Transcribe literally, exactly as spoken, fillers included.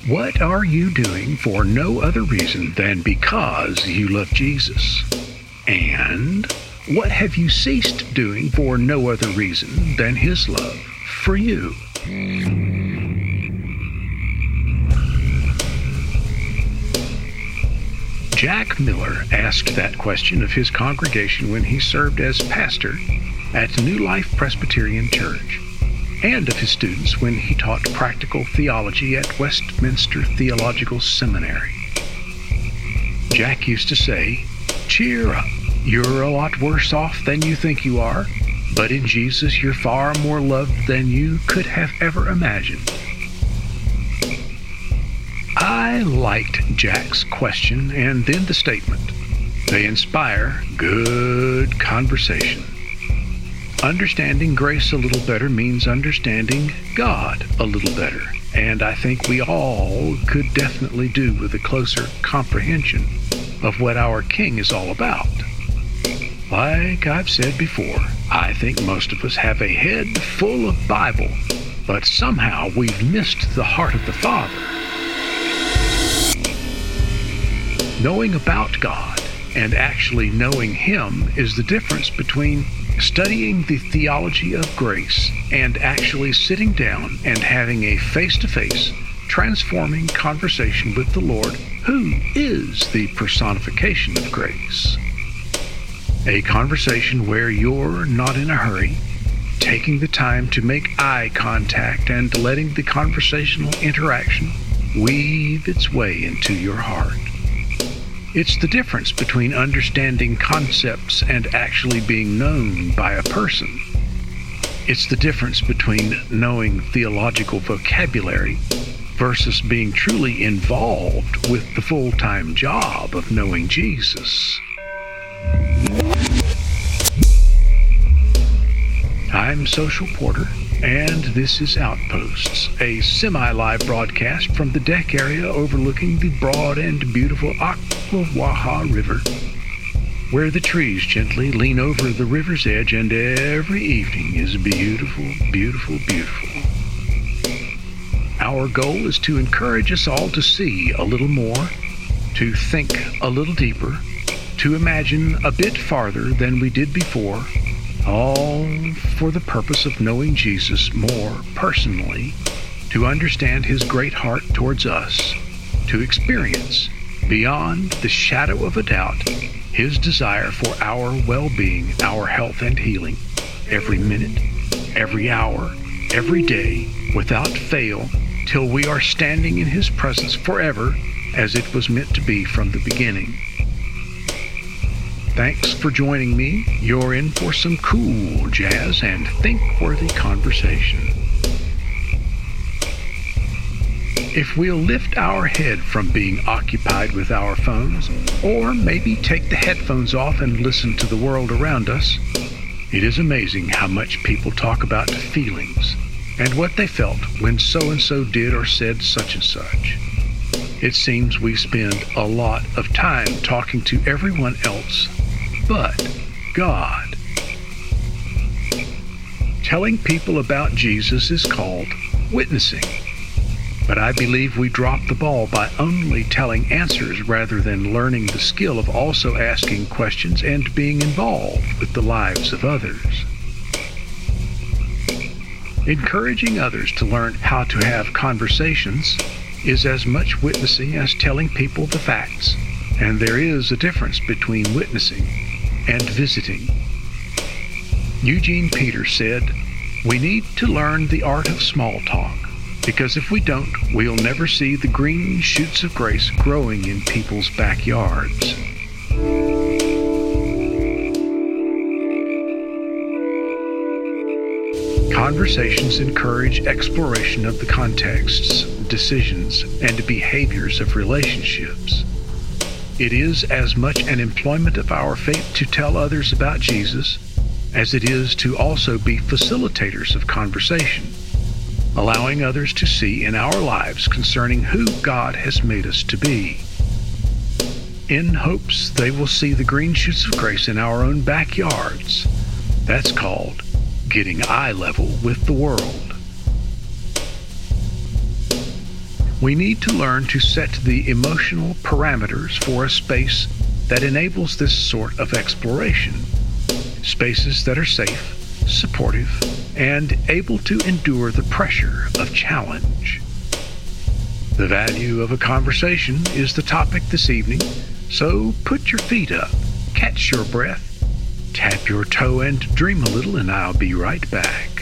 What are you doing for no other reason than because you love Jesus? And what have you ceased doing for no other reason than His love for you? Jack Miller asked that question of his congregation when he served as pastor at New Life Presbyterian Church, and of his students when he taught practical theology at Westminster Theological Seminary. Jack used to say, "Cheer up, you're a lot worse off than you think you are, but in Jesus you're far more loved than you could have ever imagined." I liked Jack's question and then the statement. They inspire good conversation. Understanding grace a little better means understanding God a little better, and I think we all could definitely do with a closer comprehension of what our King is all about. Like I've said before, I think most of us have a head full of Bible, but somehow we've missed the heart of the Father. Knowing about God and actually knowing Him is the difference between studying the theology of grace and actually sitting down and having a face-to-face, transforming conversation with the Lord, who is the personification of grace. A conversation where you're not in a hurry, taking the time to make eye contact and letting the conversational interaction weave its way into your heart. It's the difference between understanding concepts and actually being known by a person. It's the difference between knowing theological vocabulary versus being truly involved with the full-time job of knowing Jesus. I'm Social Porter, and this is Outposts, a semi-live broadcast from the deck area overlooking the broad and beautiful Ocklawaha River, where the trees gently lean over the river's edge, and every evening is beautiful, beautiful, beautiful. Our goal is to encourage us all to see a little more, to think a little deeper, to imagine a bit farther than we did before, all for the purpose of knowing Jesus more personally, to understand His great heart towards us, to experience, beyond the shadow of a doubt, His desire for our well-being, our health and healing, every minute, every hour, every day, without fail, till we are standing in His presence forever, as it was meant to be from the beginning. Thanks for joining me. You're in for some cool jazz and think-worthy conversation. If we'll lift our head from being occupied with our phones, or maybe take the headphones off and listen to the world around us, it is amazing how much people talk about feelings and what they felt when so-and-so did or said such and such. It seems we spend a lot of time talking to everyone else but God. Telling people about Jesus is called witnessing, but I believe we drop the ball by only telling answers rather than learning the skill of also asking questions and being involved with the lives of others. Encouraging others to learn how to have conversations is as much witnessing as telling people the facts, and there is a difference between witnessing and visiting. Eugene Peterson said, "We need to learn the art of small talk, because if we don't, we'll never see the green shoots of grace growing in people's backyards." Conversations encourage exploration of the contexts, decisions, and behaviors of relationships. It is as much an employment of our faith to tell others about Jesus as it is to also be facilitators of conversation, allowing others to see in our lives concerning who God has made us to be, in hopes they will see the green shoots of grace in our own backyards. That's called getting eye level with the world. We need to learn to set the emotional parameters for a space that enables this sort of exploration. Spaces that are safe, supportive, and able to endure the pressure of challenge. The value of a conversation is the topic this evening, so put your feet up, catch your breath, tap your toe, and dream a little, and I'll be right back.